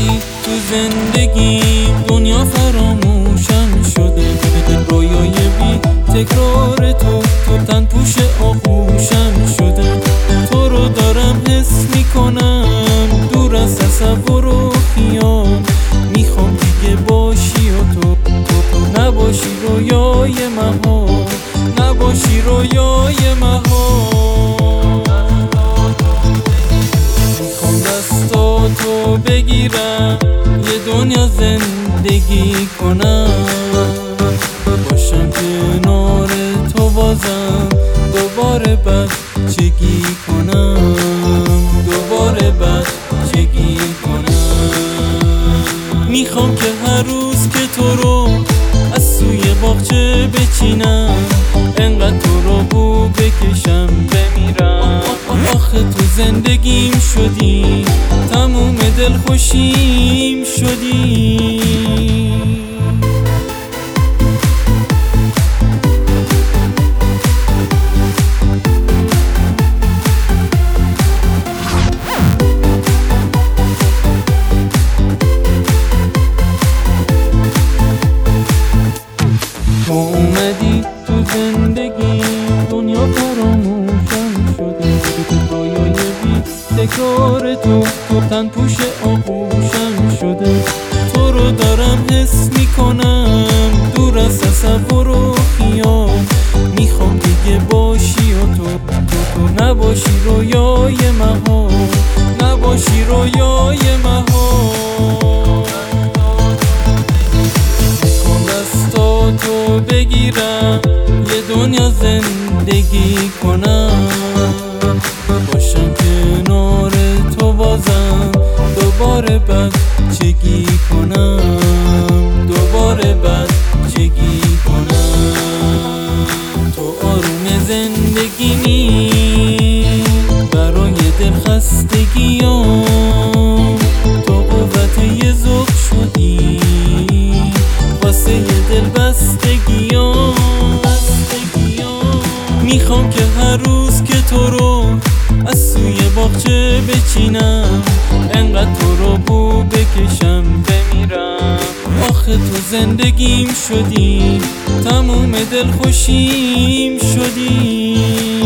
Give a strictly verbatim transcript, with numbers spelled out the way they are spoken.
اومدی تو زندگیم، دنیا فراموشم شده. رویای بی تکرار تو تو تن پوش آغوشم شده. تو رو دارم حس میکنم دور از تصور و خیال. میخوام دیگه باشی و تو تو تو نباشی رویای مهار، نباشی رویای مهار. میخوام دستاتو بگیرم یه دنیا زندگی کنم، باشم کنار تو بازم دوباره بچگی کنم، دوباره بچگی کنم. میخوام که هر روز که تو رو از سوی باغچه بچینم، انقدر تو رو بو بکشم بمیرم. آخه تو زندگیم شدی، تموم دلخوشیم شدی. تو اومدی تو زندگی، دنیا فراموشم شده. رویای بی تکرار تو تو تن پوش آغوشم شده. تو رو دارم حس میکنم دور از تصور و خیال. میخوام دیگه باشی و تو تو تو نباشی رویای مهار، نباشی رویای مهار. تو بگیرم یه دنیا زندگی کنم، باشم کنار تو بازم دوباره بچگی کنم، دوباره بچگی کنم. تو آروم زندگی نی برای دل خستگیام، تو قوت یه ذوق شدی واسه یه دل بستگیام. میخوام که هر روز که تو رو از سوی باغچه بچینم، انقدر تو رو بو بکشم بمیرم. آخه تو زندگیم شدی، تموم دلخوشیم شدی.